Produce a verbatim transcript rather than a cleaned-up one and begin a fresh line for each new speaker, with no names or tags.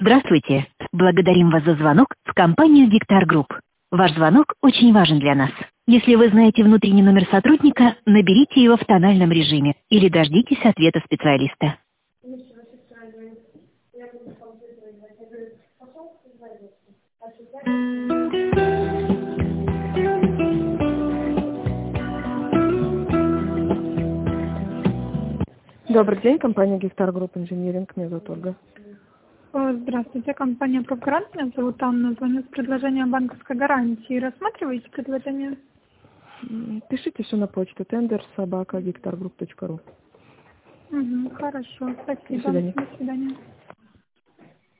Здравствуйте. Благодарим вас за звонок в компанию Гектар Групп. Ваш звонок очень важен для нас. Если вы знаете внутренний номер сотрудника, наберите его в тональном режиме или дождитесь ответа специалиста.
Добрый день, компания Гектар Групп Инжиниринг, меня зовут Ольга.
О, Здравствуйте, компания Профгарант. Меня зовут Анна. Звоню с предложением банковской гарантии. Рассматриваете предложение?
М, Пишите все на почту тендер собака гектаргрупп точка ру.
Угу, хорошо,
До
спасибо.
свидания.
До свидания.